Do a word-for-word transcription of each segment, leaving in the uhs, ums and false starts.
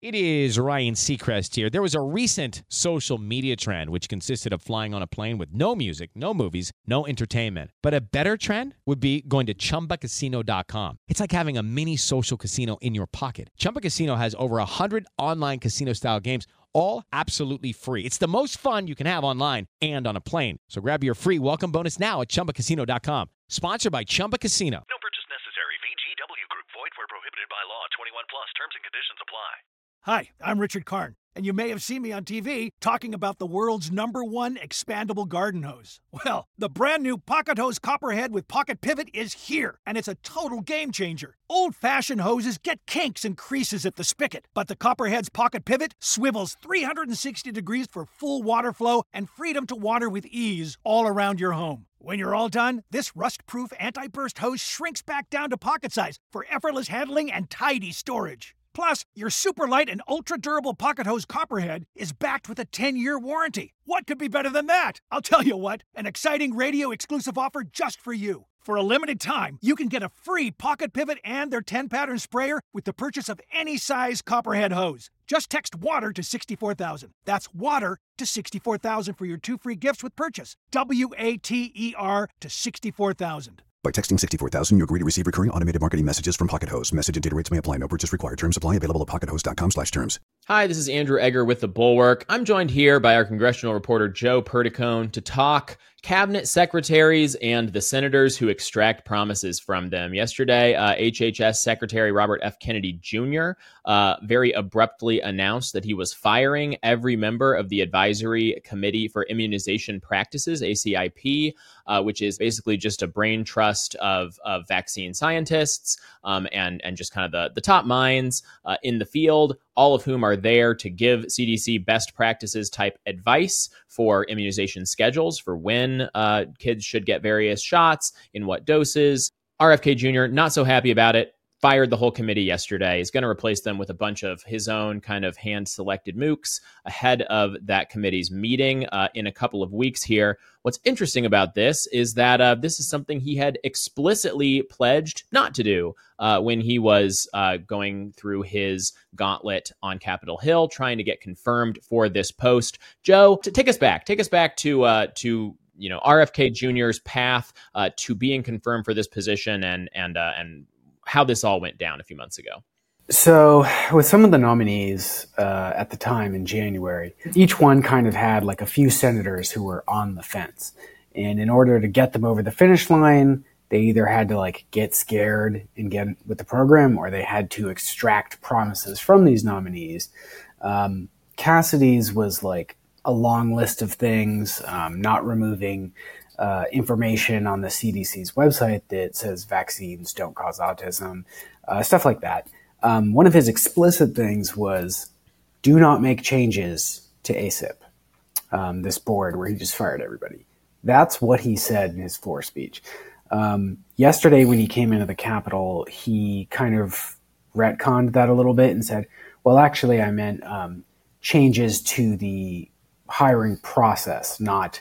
It is Ryan Seacrest here. There was a recent social media trend which consisted of flying on a plane with no music, no movies, no entertainment. But a better trend would be going to Chumba Casino dot com. It's like having a mini social casino in your pocket. Chumba Casino has over one hundred online casino-style games, all absolutely free. It's the most fun you can have online and on a plane. So grab your free welcome bonus now at Chumba Casino dot com. Sponsored by Chumba Casino. No purchase necessary. V G W Group. Void where prohibited by law. twenty-one plus. Terms and conditions apply. Hi, I'm Richard Karn, and you may have seen me on T V talking about the world's number one expandable garden hose. Well, the brand new Pocket Hose Copperhead with Pocket Pivot is here, and it's a total game changer. Old-fashioned hoses get kinks and creases at the spigot, but the Copperhead's Pocket Pivot swivels three hundred sixty degrees for full water flow and freedom to water with ease all around your home. When you're all done, this rust-proof anti-burst hose shrinks back down to pocket size for effortless handling and tidy storage. Plus, your super light and ultra-durable Pocket Hose Copperhead is backed with a ten-year warranty. What could be better than that? I'll tell you what, an exciting radio-exclusive offer just for you. For a limited time, you can get a free Pocket Pivot and their ten-pattern sprayer with the purchase of any size Copperhead hose. Just text WATER to sixty-four thousand. That's WATER to sixty-four thousand for your two free gifts with purchase. W A T E R to sixty-four thousand. By texting sixty-four thousand, you agree to receive recurring automated marketing messages from Pocket Hose. Message and data rates may apply. No purchase required. Terms apply. Available at pocket hose dot com slash terms. Hi, this is Andrew Egger with The Bulwark. I'm joined here by our congressional reporter, Joe Perticone, to talk cabinet secretaries and the senators who extract promises from them. Yesterday, uh, H H S Secretary Robert F. Kennedy Junior Uh, very abruptly announced that he was firing every member of the Advisory Committee for Immunization Practices, A C I P, uh, which is basically just a brain trust of, of vaccine scientists um, and, and just kind of the, the top minds uh, in the field, all of whom are there to give C D C best practices type advice for immunization schedules for when uh, kids should get various shots, in what doses. R F K Junior, not so happy about it, fired the whole committee yesterday. He's going to replace them with a bunch of his own kind of hand-selected mooks ahead of that committee's meeting uh, in a couple of weeks here. What's interesting about this is that uh, this is something he had explicitly pledged not to do uh, when he was uh, going through his gauntlet on Capitol Hill, trying to get confirmed for this post. Joe, to take us back, take us back to uh, to you know R F K Junior's path uh, to being confirmed for this position and and uh, and how this all went down a few months ago. So with some of the nominees uh, at the time in January, each one kind of had like a few senators who were on the fence. And in order to get them over the finish line, they either had to like get scared and get with the program, or they had to extract promises from these nominees. Um, Cassidy's was like a long list of things, um, not removing Uh, information on the C D C's website that says vaccines don't cause autism, uh, stuff like that. Um, one of his explicit things was do not make changes to A C I P, um, this board where he just fired everybody. That's what he said in his floor speech. Um, yesterday when he came into the Capitol, he kind of retconned that a little bit and said, well, actually I meant um, changes to the hiring process, not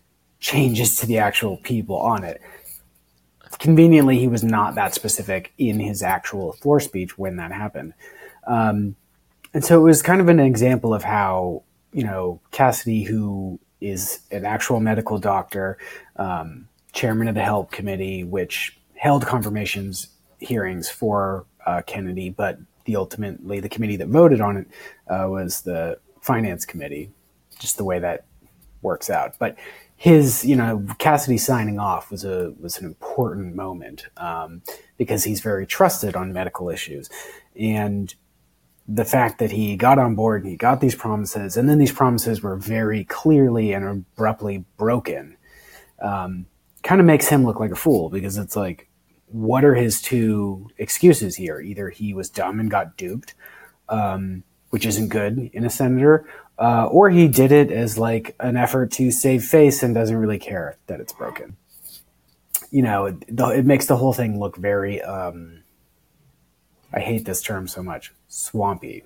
changes to the actual people on it. Conveniently, he was not that specific in his actual floor speech when that happened. Um, and so it was kind of an example of how, you know, Cassidy, who is an actual medical doctor, um, chairman of the HELP committee, which held confirmations hearings for uh, Kennedy, but the ultimately the committee that voted on it uh, was the finance committee, just the way that works out. But his, you know, Cassidy signing off was a was an important moment um, because he's very trusted on medical issues. And the fact that he got on board and he got these promises, and then these promises were very clearly and abruptly broken, um, kind of makes him look like a fool, because it's like, what are his two excuses here? Either he was dumb and got duped, um, which isn't good in a senator, Uh, or he did it as like an effort to save face and doesn't really care that it's broken. You know, it, it makes the whole thing look very, um, I hate this term so much, swampy.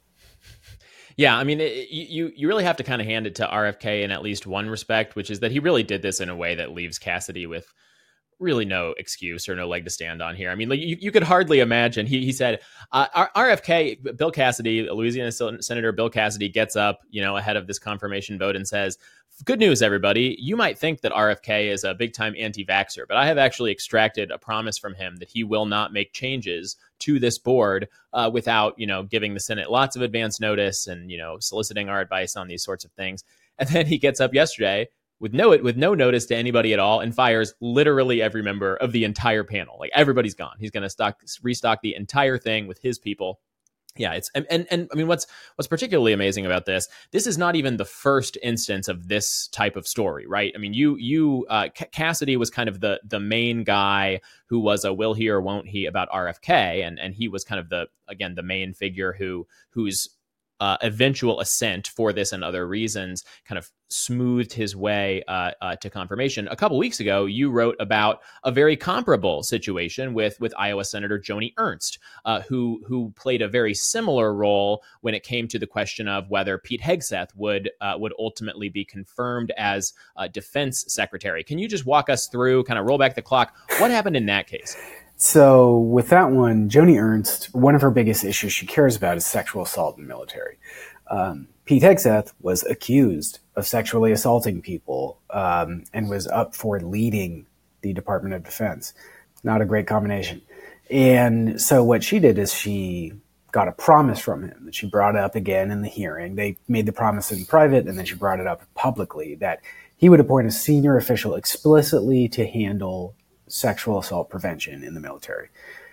Yeah, I mean, it, you you really have to kind of hand it to R F K in at least one respect, which is that he really did this in a way that leaves Cassidy with really no excuse or no leg to stand on here. I mean, like you, you could hardly imagine. He he said, uh, R F K, Bill Cassidy, Louisiana Senator Bill Cassidy gets up, you know, ahead of this confirmation vote and says, good news, everybody. You might think that R F K is a big time anti-vaxxer, but I have actually extracted a promise from him that he will not make changes to this board uh, without, you know, giving the Senate lots of advance notice and, you know, soliciting our advice on these sorts of things. And then he gets up yesterday with no with no notice to anybody at all and fires literally every member of the entire panel. Like everybody's gone. He's going to stock restock the entire thing with his people. Yeah, it's and, and and I mean, what's what's particularly amazing about this? This is not even the first instance of this type of story, right? I mean, you you uh, Cassidy was kind of the the main guy who was a will he or won't he about R F K, and and he was kind of the again the main figure who who's Uh, eventual assent for this and other reasons kind of smoothed his way uh, uh, to confirmation. A couple weeks ago, you wrote about a very comparable situation with with Iowa Senator Joni Ernst, uh, who who played a very similar role when it came to the question of whether Pete Hegseth would uh, would ultimately be confirmed as uh, defense secretary. Can you just walk us through, kind of roll back the clock? What happened in that case? So with that one, Joni Ernst, one of her biggest issues she cares about is sexual assault in the military. Um, Pete Hegseth was accused of sexually assaulting people um, and was up for leading the Department of Defense. Not a great combination. And so what she did is she got a promise from him that she brought up again in the hearing. They made the promise in private, and then she brought it up publicly that he would appoint a senior official explicitly to handle sexual assault prevention in the military.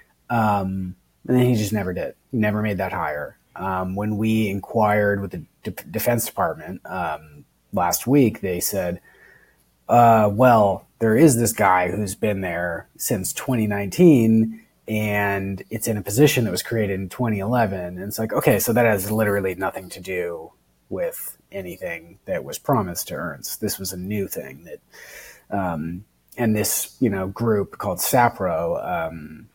Um, and then he just never did. He never made that hire. Um, when we inquired with the D- Defense Department um, last week, they said, uh, well, there is this guy who's been there since twenty nineteen, and it's in a position that was created in twenty eleven. And it's like, okay, so that has literally nothing to do with anything that was promised to Ernst. This was a new thing that... Um, And this, you know, group called SAPRO um,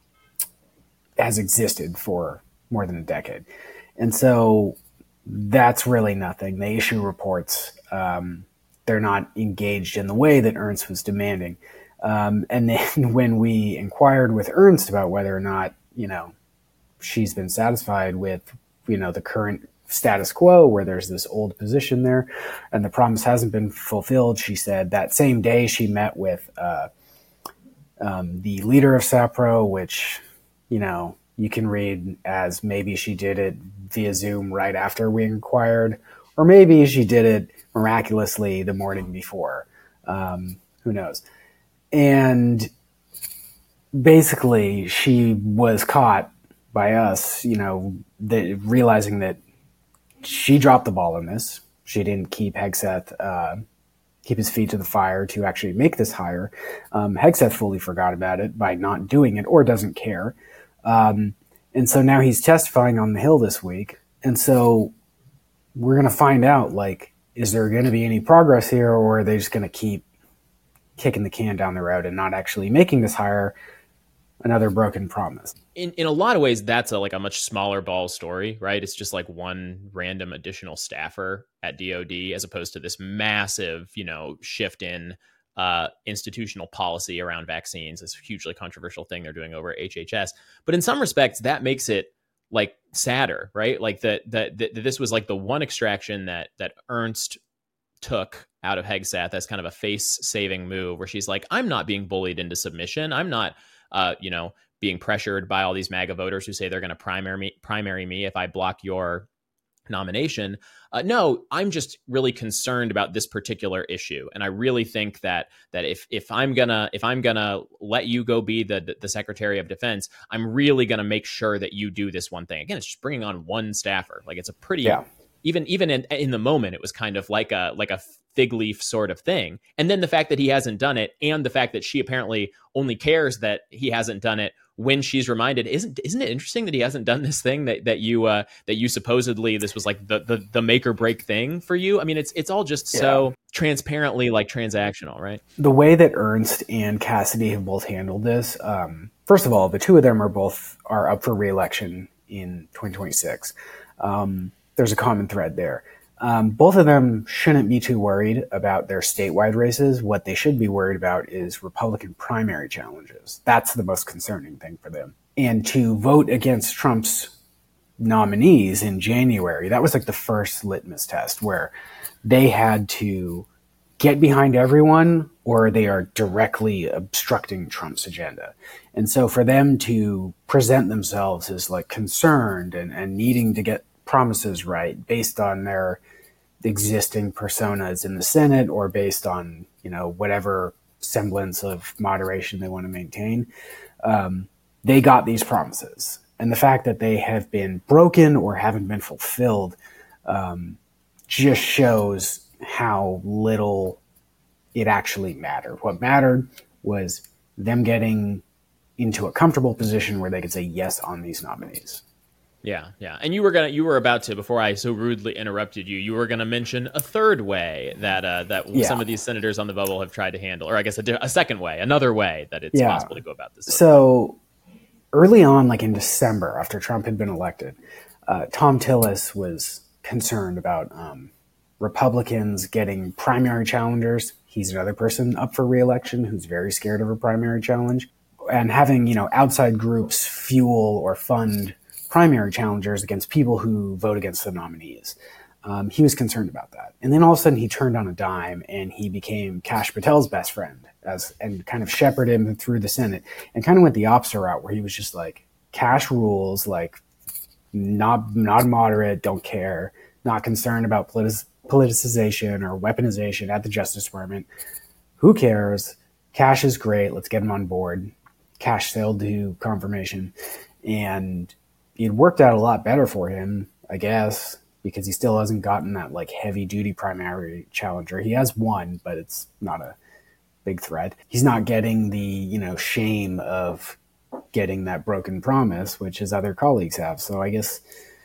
has existed for more than a decade. And so that's really nothing. They issue reports. Um, they're not engaged in the way that Ernst was demanding. Um, and then when we inquired with Ernst about whether or not, you know, she's been satisfied with, you know, the current status quo where there's this old position there and the promise hasn't been fulfilled, she said that same day she met with uh, um, the leader of SAPRO, which, you know, you can read as maybe she did it via Zoom right after we inquired, or maybe she did it miraculously the morning before. Um, who knows? And basically she was caught by us, you know, the, realizing that she dropped the ball on this. She didn't keep Hegseth, uh, keep his feet to the fire to actually make this hire. Um, Hegseth fully forgot about it by not doing it or doesn't care. Um, and so now he's testifying on the Hill this week. And so we're going to find out, like, is there going to be any progress here, or are they just going to keep kicking the can down the road and not actually making this hire? Another broken promise. In in a lot of ways, that's a like a much smaller ball story, right? It's just like one random additional staffer at D O D as opposed to this massive, you know, shift in uh, institutional policy around vaccines. This hugely controversial thing they're doing over H H S. But in some respects, that makes it like sadder, right? Like that that, that this was like the one extraction that that Ernst took out of Hegseth as kind of a face-saving move, where she's like, I'm not being bullied into submission. I'm not. Uh, you know, being pressured by all these MAGA voters who say they're going to primary me, primary me if I block your nomination. Uh, no, I'm just really concerned about this particular issue, and I really think that that if if I'm gonna if I'm gonna let you go be the the Secretary of Defense, I'm really gonna make sure that you do this one thing. Again, it's just bringing on one staffer. Like it's a pretty yeah. even even in in the moment, it was kind of like a like a fig leaf sort of thing. And then the fact that he hasn't done it, and the fact that she apparently only cares that he hasn't done it when she's reminded. Isn't isn't it interesting that he hasn't done this thing that that you uh, that you supposedly this was like the, the the make or break thing for you? I mean, it's it's all just yeah. so transparently like transactional, right? The way that Ernst and Cassidy have both handled this, um, first of all, the two of them are both are up for re-election in twenty twenty-six. Um, there's a common thread there. Um, both of them shouldn't be too worried about their statewide races. What they should be worried about is Republican primary challenges. That's the most concerning thing for them. And to vote against Trump's nominees in January, that was like the first litmus test where they had to get behind everyone or they are directly obstructing Trump's agenda. And so for them to present themselves as like concerned and, and needing to get promises right based on their existing personas in the Senate or based on, you know, whatever semblance of moderation they want to maintain, um, they got these promises. And the fact that they have been broken or haven't been fulfilled um, just shows how little it actually mattered. What mattered was them getting into a comfortable position where they could say yes on these nominees. Yeah, yeah. And you were gonna, you were about to, before I so rudely interrupted you, you were gonna mention a third way that uh, that yeah. some of these senators on the bubble have tried to handle, or I guess a, a second way, another way that it's yeah. possible to go about this. So early on, like in December, after Trump had been elected, uh, Thom Tillis was concerned about um, Republicans getting primary challengers. He's another person up for re-election who's very scared of a primary challenge, and having, you know, outside groups fuel or fund primary challengers against people who vote against the nominees. Um, he was concerned about that. And then all of a sudden he turned on a dime and he became Kash Patel's best friend as and kind of shepherded him through the Senate and kind of went the opposite route where he was just like, Kash rules, like not, not moderate, don't care, not concerned about politic, politicization or weaponization at the Justice Department. Who cares? Kash is great. Let's get him on board. Kash sailed to confirmation. And it worked out a lot better for him, I guess, because he still hasn't gotten that like heavy duty primary challenger. He has one, but it's not a big threat. He's not getting the, you know, shame of getting that broken promise, which his other colleagues have. So I guess,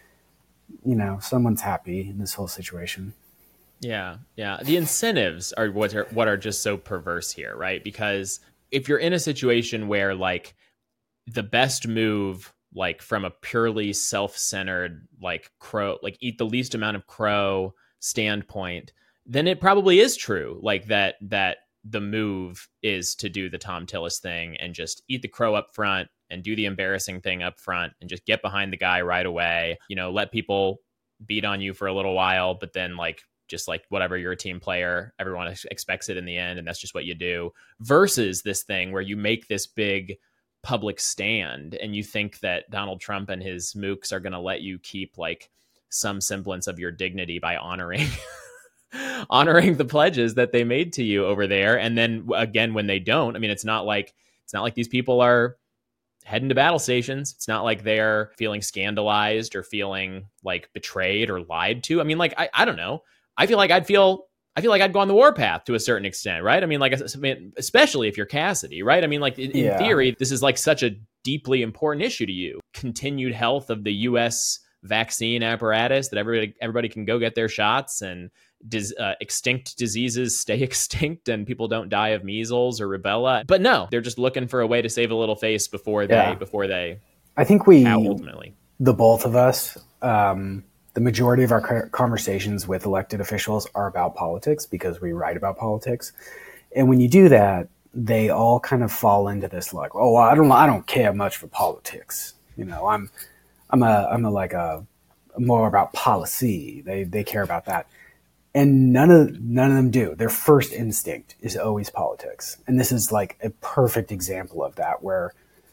you know, someone's happy in this whole situation. Yeah, yeah. The incentives are what are what are just so perverse here, right? Because if you're in a situation where like the best move, like from a purely self-centered, like crow, like eat the least amount of crow standpoint, then it probably is true. Like that, that the move is to do the Thom Tillis thing and just eat the crow up front and do the embarrassing thing up front and just get behind the guy right away, you know, let people beat on you for a little while, but then like, just like whatever, you're a team player, everyone ex- expects it in the end. And that's just what you do, versus this thing where you make this big public stand and you think that Donald Trump and his mooks are going to let you keep like some semblance of your dignity by honoring honoring the pledges that they made to you over there. And then again, when they don't, I mean, it's not like it's not like these people are heading to battle stations. It's not like they're feeling scandalized or feeling like betrayed or lied to. I mean, like, I, I don't know. I feel like I'd feel I feel like I'd go on the warpath to a certain extent, right? I mean, like, especially if you're Cassidy, right? I mean, like, in, yeah. in theory, this is like such a deeply important issue to you. Continued health of the U S vaccine apparatus, that everybody everybody can go get their shots, and dis, uh, extinct diseases stay extinct and people don't die of measles or rubella. But no, they're just looking for a way to save a little face before they yeah. before they. I think we ultimately the both of us. Um, The majority of our conversations with elected officials are about politics because we write about politics. And when you do that, they all kind of fall into this like, oh, I don't, I don't care much for politics. You know, I'm, I'm a, I'm a, like a more about policy. They, they care about that. And none of, none of them do. Their first instinct is always politics. And this is like a perfect example of that, where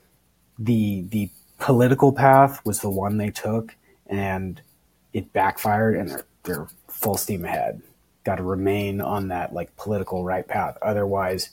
the, the political path was the one they took, and it backfired, and they're, they're full steam ahead. Got to remain on that like political right path. Otherwise,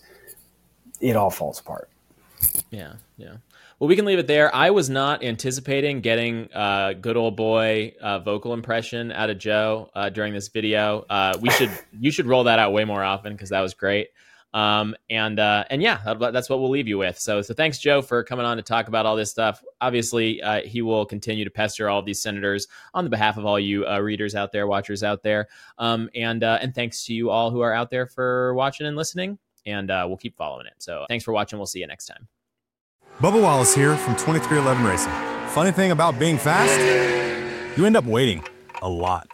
it all falls apart. Yeah, yeah. Well, we can leave it there. I was not anticipating getting a uh, good old boy uh, vocal impression out of Joe uh, during this video. Uh, we should you should roll that out way more often, because that was great. Um, and, uh, and yeah, that's what we'll leave you with. So, so thanks, Joe, for coming on to talk about all this stuff. Obviously, uh, he will continue to pester all of these senators on the behalf of all you, uh, readers out there, watchers out there. Um, and, uh, and thanks to you all who are out there for watching and listening, and, uh, we'll keep following it. So thanks for watching. We'll see you next time. Bubba Wallace here from twenty-three eleven Racing. Funny thing about being fast, you end up waiting a lot.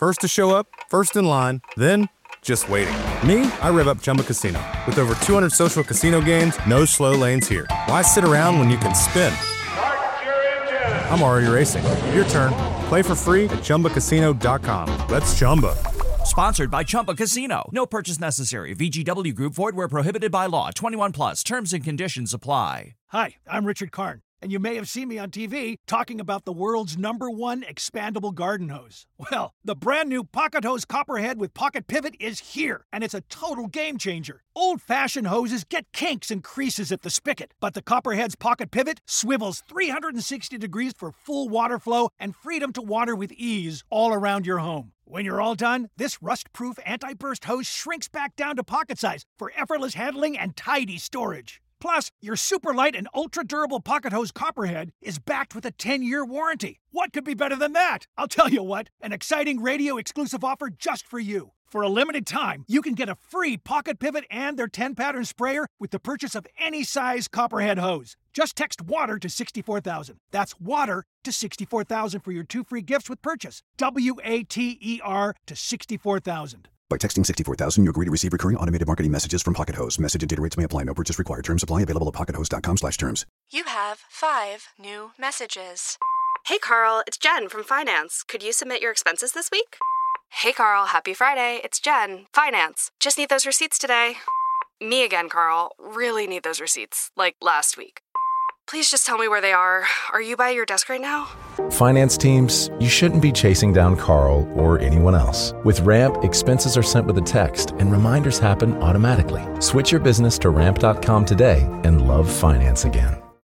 First to show up, first in line, then just waiting. Me, I rev up Chumba Casino. With over two hundred social casino games, no slow lanes here. Why sit around when you can spin? I'm already racing. Your turn. Play for free at Chumba Casino dot com. Let's Chumba. Sponsored by Chumba Casino. No purchase necessary. V G W Group. Void where prohibited by law. twenty-one plus. Terms and conditions apply. Hi, I'm Richard Karn, and you may have seen me on T V talking about the world's number one expandable garden hose. Well, the brand new Pocket Hose Copperhead with Pocket Pivot is here, and it's a total game changer. Old-fashioned hoses get kinks and creases at the spigot, but the Copperhead's Pocket Pivot swivels three hundred sixty degrees for full water flow and freedom to water with ease all around your home. When you're all done, this rust-proof anti-burst hose shrinks back down to pocket size for effortless handling and tidy storage. Plus, your super light and ultra-durable Pocket Hose Copperhead is backed with a ten-year warranty. What could be better than that? I'll tell you what, an exciting radio-exclusive offer just for you. For a limited time, you can get a free Pocket Pivot and their ten-pattern sprayer with the purchase of any size Copperhead hose. Just text WATER to sixty-four thousand. That's WATER to sixty-four thousand for your two free gifts with purchase. W A T E R to sixty-four thousand. By texting sixty-four thousand, you agree to receive recurring automated marketing messages from Pocket Hose. Message and data rates may apply. No purchase required. Terms apply. Available at pocket hose dot com slash terms. You have five new messages. Hey, Carl, it's Jen from Finance. Could you submit your expenses this week? Hey, Carl, happy Friday. It's Jen, Finance. Just need those receipts today. Me again, Carl. Really need those receipts, like last week. Please just tell me where they are. Are you by your desk right now? Finance teams, you shouldn't be chasing down Carl or anyone else. With Ramp, expenses are sent with a text and reminders happen automatically. Switch your business to ramp dot com today and love finance again.